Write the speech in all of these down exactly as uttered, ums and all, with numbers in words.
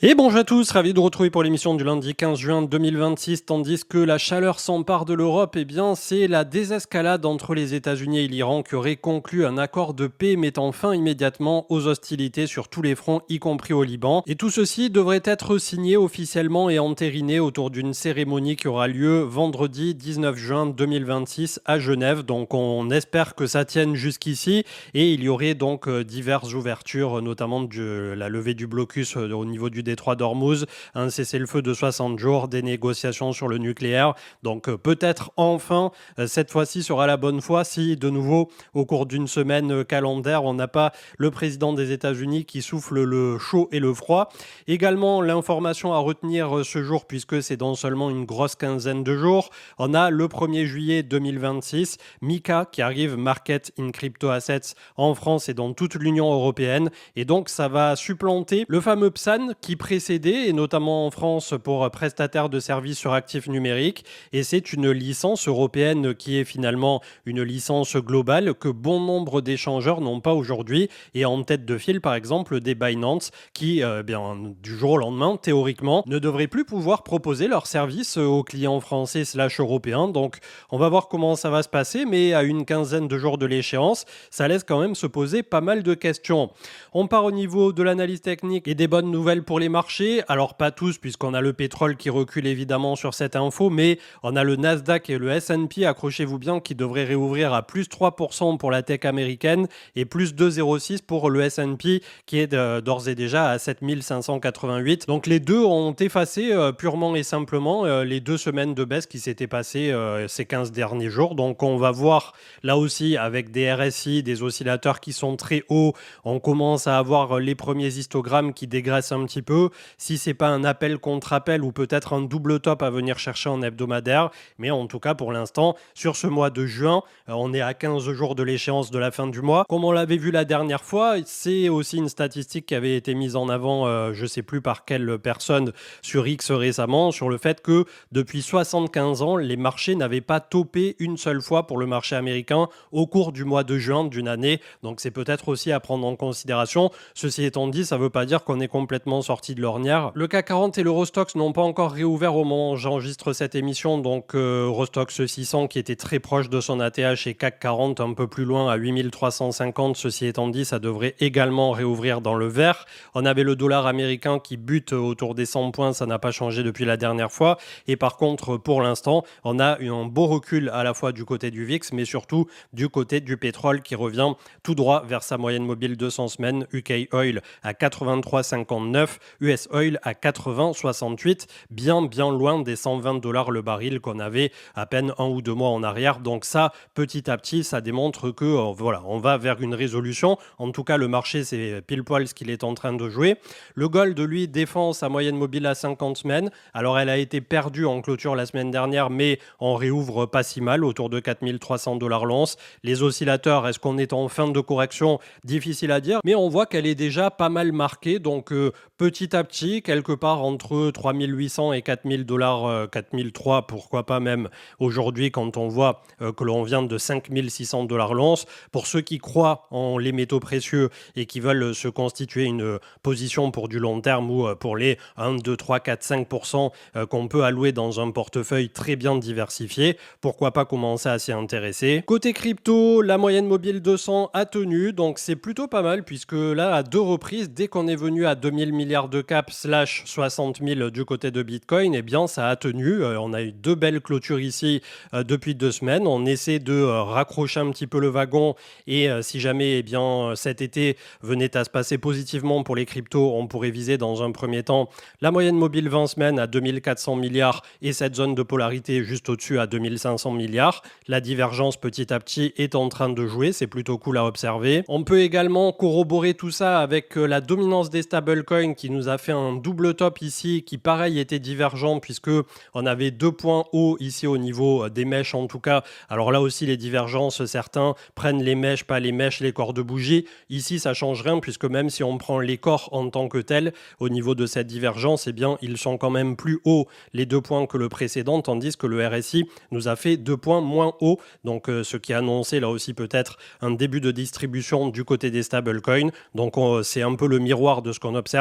Et bonjour à tous, ravi de vous retrouver pour l'émission du lundi quinze juin deux mille vingt-six. Tandis que la chaleur s'empare de l'Europe, eh bien c'est la désescalade entre les États-Unis et l'Iran qui aurait conclu un accord de paix mettant fin immédiatement aux hostilités sur tous les fronts, y compris au Liban. Et tout ceci devrait être signé officiellement et entériné autour d'une cérémonie qui aura lieu vendredi dix-neuf juin deux mille vingt-six à Genève. Donc on espère que ça tienne jusqu'ici et il y aurait donc euh, diverses ouvertures, notamment de la levée du blocus euh, au niveau du détroit d'Ormuz, un cessez-le-feu de soixante jours, des négociations sur le nucléaire. Donc euh, peut-être enfin, euh, cette fois-ci sera la bonne fois si de nouveau, au cours d'une semaine euh, calendaire, on n'a pas le président des États-Unis qui souffle le chaud et le froid. Également, l'information à retenir euh, ce jour, puisque c'est dans seulement une grosse quinzaine de jours, on a le premier juillet deux mille vingt-six, MiCA qui arrive, Market in Crypto Assets, en France et dans toute l'Union européenne. Et donc, ça va supplanter le fameux P S A N qui précédait, et notamment en France pour prestataires de services sur actifs numériques. Et c'est une licence européenne qui est finalement une licence globale que bon nombre d'échangeurs n'ont pas aujourd'hui. Et en tête de file, par exemple, des Binance qui, euh, bien, du jour au lendemain, théoriquement, ne devraient plus pouvoir proposer leurs services aux clients français slash européens. Donc, on va voir comment ça va se passer, mais à une quinzaine de jours de l'échéance, ça laisse quand même se poser pas mal de questions. On part au niveau de l'analyse technique et des bonnes nouvelles pour les marchés. Alors pas tous, puisqu'on a le pétrole qui recule évidemment sur cette info, mais on a le Nasdaq et le S and P, accrochez-vous bien, qui devraient réouvrir à plus trois pour cent pour la tech américaine et plus deux virgule zéro six pour le S and P qui est d'ores et déjà à sept mille cinq cent quatre-vingt-huit. Donc les deux ont effacé euh, purement et simplement euh, les deux semaines de baisse qui s'étaient passées euh, ces quinze derniers jours. Donc on va voir là aussi avec des R S I, des oscillateurs qui sont très hauts, on commence à avoir les premiers histogrammes qui dégraissent un petit peu. Si c'est pas un appel contre appel ou peut-être un double top à venir chercher en hebdomadaire, mais en tout cas pour l'instant sur ce mois de juin, euh, on est à quinze jours de l'échéance de la fin du mois. Comme on l'avait vu la dernière fois, c'est aussi une statistique qui avait été mise en avant, euh, je sais plus par quelle personne sur X récemment, sur le fait que depuis soixante-quinze ans, les marchés n'avaient pas topé une seule fois pour le marché américain au cours du mois de juin d'une année. Donc c'est peut-être aussi à prendre en considération. Ceci étant dit, ça ne veut pas dire qu'on est complètement sorti de l'ornière. Le C A C quarante et l'Eurostoxx n'ont pas encore réouvert au moment où j'enregistre cette émission. Donc euh, Eurostoxx six cents qui était très proche de son A T H et C A C quarante un peu plus loin à huit mille trois cent cinquante. Ceci étant dit, ça devrait également réouvrir dans le vert. On avait le dollar américain qui bute autour des cent points. Ça n'a pas changé depuis la dernière fois. Et par contre, pour l'instant, on a un beau recul à la fois du côté du V I X, mais surtout du côté du pétrole qui revient tout droit vers sa moyenne mobile deux cents semaines, U K Oil à quatre-vingt-trois virgule cinquante-neuf, U S Oil à quatre-vingts virgule soixante-huit, bien bien loin des cent vingt dollars le baril qu'on avait à peine un ou deux mois en arrière. Donc ça, petit à petit, ça démontre que euh, voilà, on va vers une résolution. En tout cas, le marché, c'est pile poil ce qu'il est en train de jouer. Le gold, lui, défend sa moyenne mobile à cinquante semaines. Alors, elle a été perdue en clôture la semaine dernière, mais on réouvre pas si mal, autour de quatre mille trois cents dollars l'once. Les oscillateurs, est-ce qu'on est en fin de correction? Difficile à dire, mais on voit qu'elle est déjà pas mal marquée. Donc, euh, petit à petit, quelque part entre trois mille huit cents et quatre mille dollars, euh, quatre mille trois, pourquoi pas même aujourd'hui, quand on voit euh, que l'on vient de cinq mille six cents dollars l'once. Pour ceux qui croient en les métaux précieux et qui veulent se constituer une position pour du long terme ou pour les un, deux, trois, quatre, cinq pour cent qu'on peut allouer dans un portefeuille très bien diversifié, pourquoi pas commencer à s'y intéresser. Côté crypto, la moyenne mobile deux cents a tenu, donc c'est plutôt pas mal puisque là, à deux reprises, dès qu'on est venu à deux mille milliards de cap slash soixante mille du côté de Bitcoin, eh bien ça a tenu. Euh, on a eu deux belles clôtures ici euh, depuis deux semaines. On essaie de euh, raccrocher un petit peu le wagon et euh, si jamais eh bien, cet été venait à se passer positivement pour les cryptos, on pourrait viser dans un premier temps la moyenne mobile vingt semaines à deux mille quatre cents milliards et cette zone de polarité juste au-dessus à deux mille cinq cents milliards. La divergence petit à petit est en train de jouer, c'est plutôt cool à observer. On peut également corroborer tout ça avec la dominance des stablecoins qui nous a fait un double top ici qui pareil était divergent puisque on avait deux points hauts ici au niveau des mèches en tout cas. Alors là aussi les divergences, certains prennent les mèches, pas les mèches, les corps de bougie. Ici ça change rien puisque même si on prend les corps en tant que tels au niveau de cette divergence, eh bien ils sont quand même plus hauts les deux points que le précédent, tandis que le R S I nous a fait deux points moins hauts. Donc euh, ce qui annonçait là aussi peut-être un début de distribution du côté des stablecoins. Donc on, c'est un peu le miroir de ce qu'on observe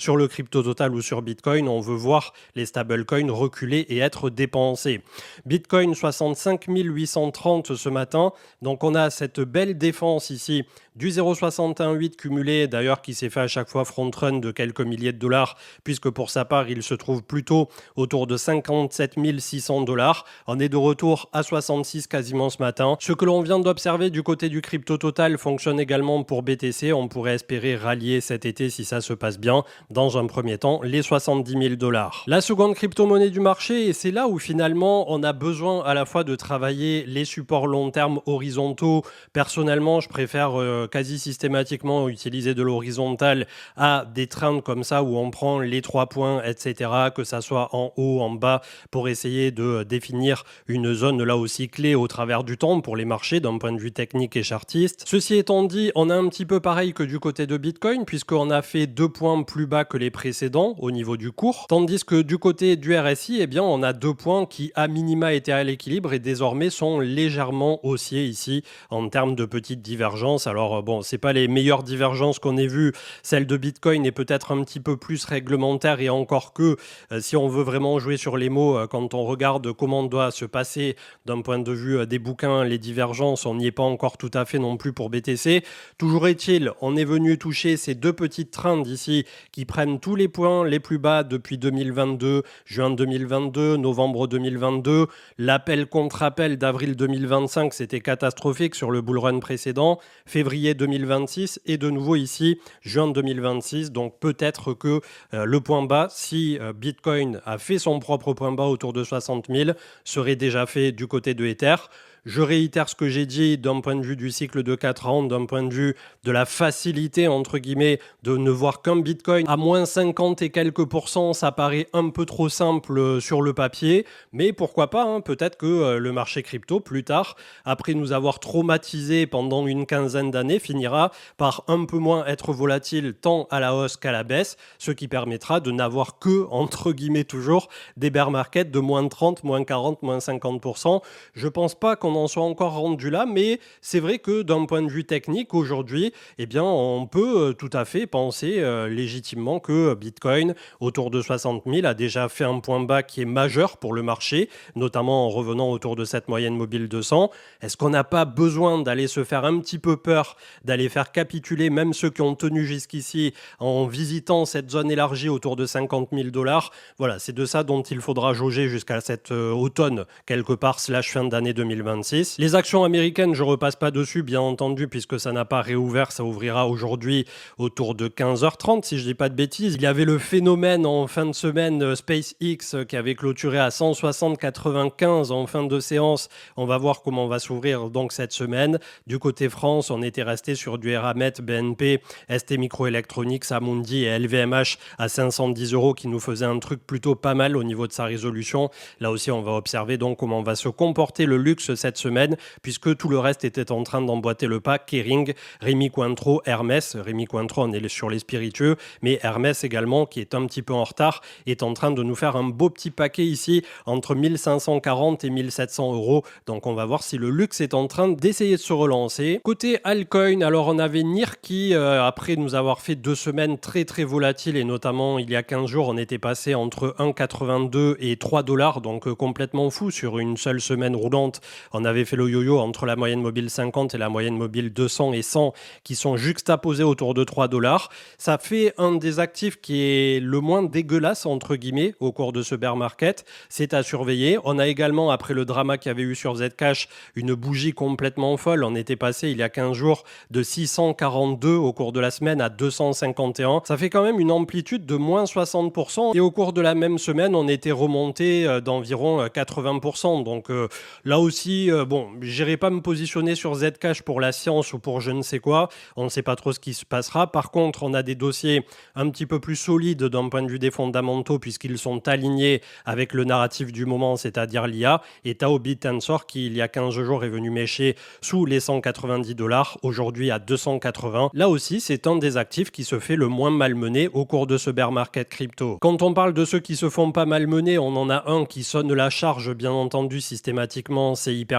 Sur le crypto total ou sur Bitcoin, on veut voir les stablecoins reculer et être dépensés. Bitcoin soixante-cinq mille huit cent trente ce matin. Donc on a cette belle défense ici du zéro virgule soixante et dix-huit cumulé, d'ailleurs qui s'est fait à chaque fois front run de quelques milliers de dollars, puisque pour sa part il se trouve plutôt autour de cinquante-sept mille six cents dollars. On est de retour à soixante-six quasiment ce matin. Ce que l'on vient d'observer du côté du crypto total fonctionne également pour B T C. On pourrait espérer rallier cet été si ça se passe bien. Dans un premier temps, les soixante-dix mille dollars. La seconde crypto-monnaie du marché, et c'est là où finalement on a besoin à la fois de travailler les supports long terme horizontaux. Personnellement, je préfère euh, quasi systématiquement utiliser de l'horizontal à des trends comme ça où on prend les trois points, et cetera, que ça soit en haut, en bas, pour essayer de définir une zone là aussi clé au travers du temps pour les marchés d'un point de vue technique et chartiste. Ceci étant dit, on a un petit peu pareil que du côté de Bitcoin puisqu'on a fait deux points plus bas que les précédents au niveau du cours, tandis que du côté du R S I, eh bien, on a deux points qui à minima étaient à l'équilibre et désormais sont légèrement haussiers ici en termes de petites divergences. Alors bon, c'est pas les meilleures divergences qu'on ait vues. Celle de Bitcoin est peut-être un petit peu plus réglementaire et encore que euh, si on veut vraiment jouer sur les mots, euh, quand on regarde comment doit se passer d'un point de vue euh, des bouquins, les divergences, on n'y est pas encore tout à fait non plus pour B T C. Toujours est-il, on est venu toucher ces deux petites trends ici qui prennent tous les points les plus bas depuis deux mille vingt-deux, juin deux mille vingt-deux, novembre deux mille vingt-deux. L'appel contre appel d'avril deux mille vingt-cinq, c'était catastrophique sur le bull run précédent. Février deux mille vingt-six et de nouveau ici, juin deux mille vingt-six. Donc peut-être que euh, le point bas, si euh, Bitcoin a fait son propre point bas autour de soixante mille, serait déjà fait du côté de Ether. Je réitère ce que j'ai dit d'un point de vue du cycle de quatre ans, d'un point de vue de la facilité, entre guillemets, de ne voir qu'un Bitcoin à moins cinquante et quelques pourcents, ça paraît un peu trop simple sur le papier, mais pourquoi pas, hein, peut-être que le marché crypto, plus tard, après nous avoir traumatisé pendant une quinzaine d'années, finira par un peu moins être volatile tant à la hausse qu'à la baisse, ce qui permettra de n'avoir que, entre guillemets toujours, des bear markets de moins trente, moins quarante, moins cinquante pour cent. Je pense pas qu'on en soit encore rendu là, mais c'est vrai que d'un point de vue technique, aujourd'hui, eh bien, on peut tout à fait penser euh, légitimement que Bitcoin, autour de soixante mille, a déjà fait un point bas qui est majeur pour le marché, notamment en revenant autour de cette moyenne mobile deux cents. Est-ce qu'on n'a pas besoin d'aller se faire un petit peu peur, d'aller faire capituler même ceux qui ont tenu jusqu'ici en visitant cette zone élargie autour de cinquante mille dollars? Voilà, c'est de ça dont il faudra jauger jusqu'à cet euh, automne, quelque part, slash fin d'année deux mille vingt-six. Les actions américaines, je repasse pas dessus, bien entendu, puisque ça n'a pas réouvert. Ça ouvrira aujourd'hui autour de quinze heures trente, si je dis pas de bêtises. Il y avait le phénomène en fin de semaine SpaceX qui avait clôturé à cent soixante virgule quatre-vingt-quinze en fin de séance. On va voir comment on va s'ouvrir donc cette semaine. Du côté France, on était resté sur du Eramet, B N P, S T Microelectronics, Amundi et L V M H à cinq cent dix euros qui nous faisait un truc plutôt pas mal au niveau de sa résolution. Là aussi, on va observer donc comment va se comporter le luxe cette semaine, puisque tout le reste était en train d'emboîter le pas. Kering, Rémy Cointreau, Hermès. Rémy Cointreau, on est sur les spiritueux, mais Hermès également, qui est un petit peu en retard, est en train de nous faire un beau petit paquet ici, entre mille cinq cent quarante et mille sept cents euros. Donc on va voir si le luxe est en train d'essayer de se relancer. Côté altcoin, alors on avait N I R qui, euh, après nous avoir fait deux semaines très très volatiles, et notamment il y a quinze jours, on était passé entre un virgule quatre-vingt-deux et trois dollars, donc euh, complètement fou sur une seule semaine roulante. On avait fait le yo-yo entre la moyenne mobile cinquante et la moyenne mobile deux cents et cent qui sont juxtaposés autour de trois dollars. Ça fait un des actifs qui est le moins dégueulasse entre guillemets au cours de ce bear market. C'est à surveiller. On a également, après le drama qu'il y avait eu sur Zcash, une bougie complètement folle. On était passé il y a quinze jours de six cent quarante-deux au cours de la semaine à deux cent cinquante et un. Ça fait quand même une amplitude de moins soixante pour cent. Et au cours de la même semaine, on était remonté d'environ quatre-vingts pour cent. Donc euh, là aussi, euh, bon, j'irai pas me positionner sur Zcash pour la science ou pour je ne sais quoi. On ne sait pas trop ce qui se passera. Par contre, on a des dossiers un petit peu plus solides d'un point de vue des fondamentaux puisqu'ils sont alignés avec le narratif du moment, c'est-à-dire l'I A. Et Tao Bitensor qui, il y a quinze jours, est venu mécher sous les cent quatre-vingt-dix dollars, aujourd'hui à deux cent quatre-vingts. Là aussi, c'est un des actifs qui se fait le moins malmené au cours de ce bear market crypto. Quand on parle de ceux qui se font pas malmener, on en a un qui sonne la charge, bien entendu, systématiquement, c'est Hyperion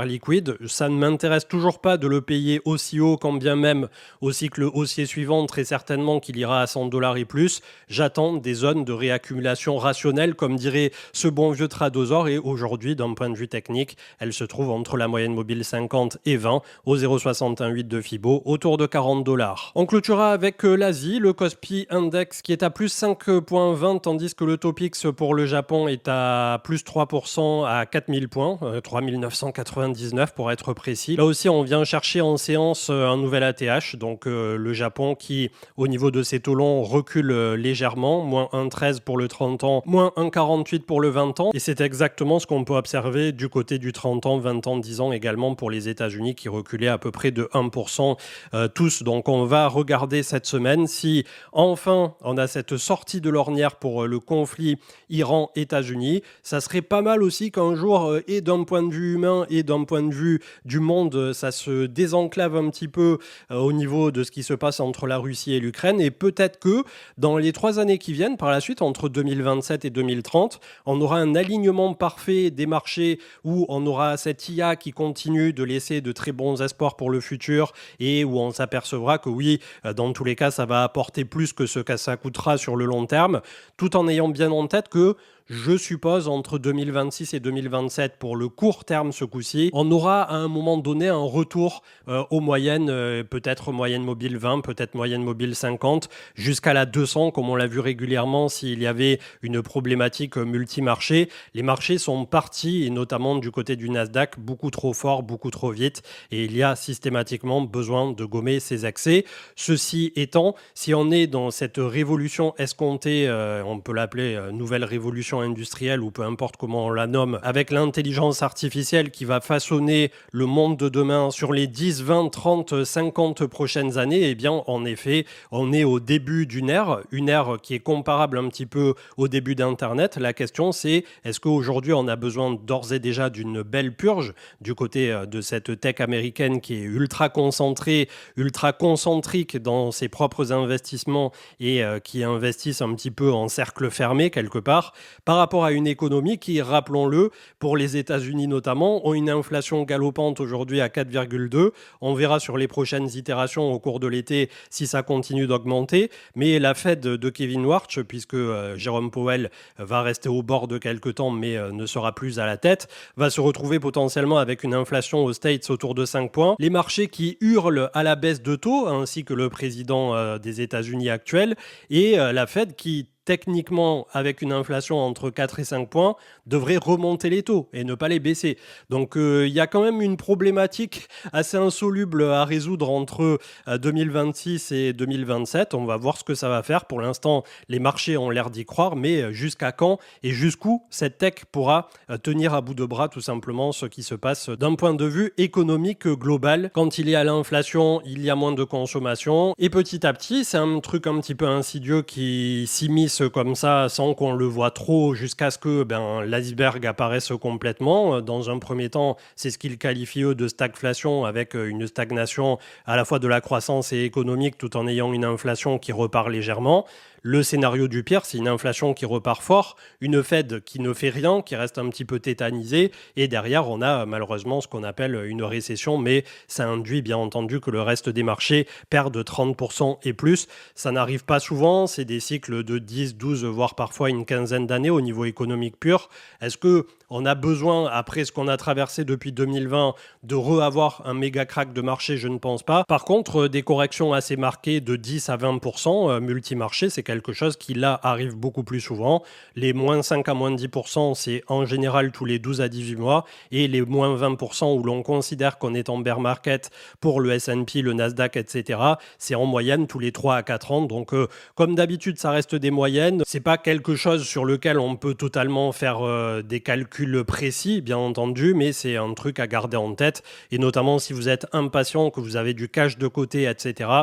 hyper liquide. Ça ne m'intéresse toujours pas de le payer aussi haut, quand bien même au cycle haussier suivant, très certainement qu'il ira à cent dollars et plus. J'attends des zones de réaccumulation rationnelle, comme dirait ce bon vieux Tradosaur. Et aujourd'hui, d'un point de vue technique, elle se trouve entre la moyenne mobile cinquante et vingt au zéro virgule soixante et dix-huit de Fibo, autour de quarante dollars. On clôturera avec euh, l'Asie, le Kospi Index qui est à plus cinq virgule vingt, tandis que le Topix pour le Japon est à plus trois pour cent à quatre mille points, euh, trois mille neuf cent quatre-vingt-dix-neuf pour être précis. Là aussi, on vient chercher en séance euh, un nouvel A T H, donc euh, le Japon qui, au niveau de ses taux longs, recule euh, légèrement, moins un virgule treize pour le trente ans, moins un virgule quarante-huit pour le vingt ans, et c'est exactement ce qu'on peut observer du côté du trente ans, vingt ans, dix ans également pour les États-Unis qui reculaient à peu près de un pour cent euh, tous. Donc on va regarder cette semaine si enfin on a cette sortie de l'ornière pour euh, le conflit Iran-États-Unis. Ça serait pas mal aussi qu'un jour, euh, et d'un point de vue humain et d'un point de vue du monde, euh, ça se désenclave un petit peu euh, au niveau de ce qui se passe entre la Russie et l'Ukraine. Et peut-être que dans les trois années qui viennent, par la suite, entre deux mille vingt-sept et deux mille trente, on aura un alignement parfait des marchés où on aura cette I A qui continue de laisser de très bons espoirs pour le futur et où on s'apercevra que oui, euh, dans tous les cas, ça va apporter plus que ce que ça coûtera sur le long terme, tout en ayant bien en tête que je suppose entre deux mille vingt-six et deux mille vingt-sept, pour le court terme ce coup-ci, on aura à un moment donné un retour euh, aux moyennes, euh, peut-être moyenne mobile vingt, peut-être moyenne mobile cinquante, jusqu'à la deux cents, comme on l'a vu régulièrement s'il y avait une problématique euh, multi-marché. Les marchés sont partis, et notamment du côté du Nasdaq, beaucoup trop fort, beaucoup trop vite, et il y a systématiquement besoin de gommer ces accès. Ceci étant, si on est dans cette révolution escomptée, euh, on peut l'appeler euh, nouvelle révolution industrielle ou peu importe comment on la nomme, avec l'intelligence artificielle qui va façonner le monde de demain sur les dix, vingt, trente, cinquante prochaines années, eh bien en effet, on est au début d'une ère, une ère qui est comparable un petit peu au début d'Internet. La question c'est, est-ce qu'aujourd'hui on a besoin d'ores et déjà d'une belle purge du côté de cette tech américaine qui est ultra concentrée, ultra concentrique dans ses propres investissements et euh, qui investissent un petit peu en cercle fermé quelque part, par rapport à une économie qui, rappelons-le, pour les États-Unis notamment, ont une inflation galopante aujourd'hui à quatre virgule deux. On verra sur les prochaines itérations au cours de l'été si ça continue d'augmenter. Mais la Fed de Kevin Warsh, puisque euh, Jérôme Powell va rester au bord de quelque temps mais euh, ne sera plus à la tête, va se retrouver potentiellement avec une inflation aux States autour de cinq points. Les marchés qui hurlent à la baisse de taux, ainsi que le président euh, des États-Unis actuel, et euh, la Fed qui techniquement, avec une inflation entre quatre et cinq points, devrait remonter les taux et ne pas les baisser. Donc, euh, il y a quand même une problématique assez insoluble à résoudre entre euh, deux mille vingt-six et deux mille vingt-sept. On va voir ce que ça va faire. Pour l'instant, les marchés ont l'air d'y croire, mais jusqu'à quand et jusqu'où cette tech pourra euh, tenir à bout de bras tout simplement ce qui se passe d'un point de vue économique global. Quand il y a l'inflation, il y a moins de consommation. Et petit à petit, c'est un truc un petit peu insidieux qui s'immisce comme ça sans qu'on le voit trop jusqu'à ce que ben, l'iceberg apparaisse complètement. Dans un premier temps, c'est ce qu'ils qualifient eux de stagflation, avec une stagnation à la fois de la croissance et économique tout en ayant une inflation qui repart légèrement. Le scénario du pire, c'est une inflation qui repart fort, une Fed qui ne fait rien, qui reste un petit peu tétanisée, et derrière, on a malheureusement ce qu'on appelle une récession, mais ça induit bien entendu que le reste des marchés perdent trente pour cent et plus. Ça n'arrive pas souvent, c'est des cycles de dix, douze, voire parfois une quinzaine d'années au niveau économique pur. Est-ce que on a besoin, après ce qu'on a traversé depuis deux mille vingt, de re-avoir un méga crack de marché? Je ne pense pas. Par contre, des corrections assez marquées de dix à vingt pour cent euh, multi-marché, c'est quelque chose qui là arrive beaucoup plus souvent. Les moins cinq à moins dix pour cent, c'est en général tous les douze à dix-huit mois, et les moins vingt pour cent où l'on considère qu'on est en bear market pour le S and P, le Nasdaq, et cetera, c'est en moyenne tous les trois à quatre ans. Donc euh, comme d'habitude, ça reste des moyennes. C'est pas quelque chose sur lequel on peut totalement faire euh, des calculs précis, bien entendu, mais c'est un truc à garder en tête, et notamment si vous êtes impatient, que vous avez du cash de côté, et cetera,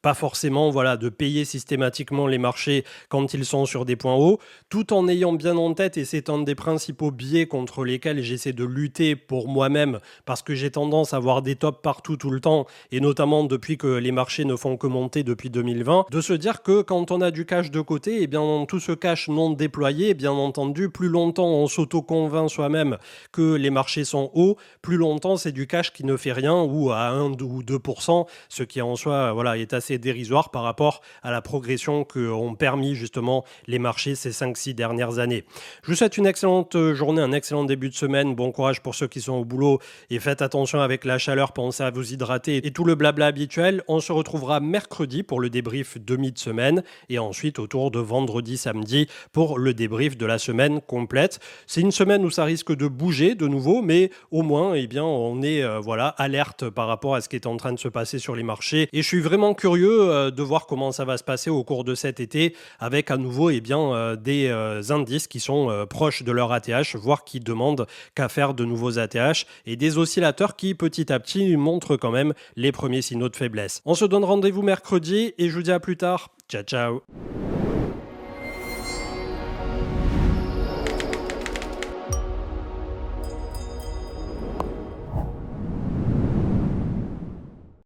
pas forcément voilà, de payer systématiquement les marchés quand ils sont sur des points hauts, tout en ayant bien en tête, et c'est un des principaux biais contre lesquels j'essaie de lutter pour moi-même, parce que j'ai tendance à avoir des tops partout tout le temps, et notamment depuis que les marchés ne font que monter depuis deux mille vingt, de se dire que quand on a du cash de côté, et bien tout ce cash non déployé, bien entendu, plus longtemps on s'auto-convainc soi-même que les marchés sont hauts, plus longtemps c'est du cash qui ne fait rien ou à un ou deux pour cent, ce qui en soi voilà, est assez dérisoire par rapport à la progression qu'ont permis justement les marchés ces cinq six dernières années. Je vous souhaite une excellente journée, un excellent début de semaine, bon courage pour ceux qui sont au boulot et faites attention avec la chaleur, pensez à vous hydrater et tout le blabla habituel. On se retrouvera mercredi pour le débrief demi de semaine et ensuite autour de vendredi, samedi pour le débrief de la semaine complète. C'est une semaine où ça risque de bouger de nouveau, mais au moins eh bien, on est euh, voilà, alerte par rapport à ce qui est en train de se passer sur les marchés et je suis vraiment curieux euh, de voir comment ça va se passer au cours de cet été avec à nouveau eh bien, euh, des euh, indices qui sont euh, proches de leur A T H, voire qui demandent qu'à faire de nouveaux A T H et des oscillateurs qui petit à petit montrent quand même les premiers signaux de faiblesse. On se donne rendez-vous mercredi et je vous dis à plus tard. Ciao ciao.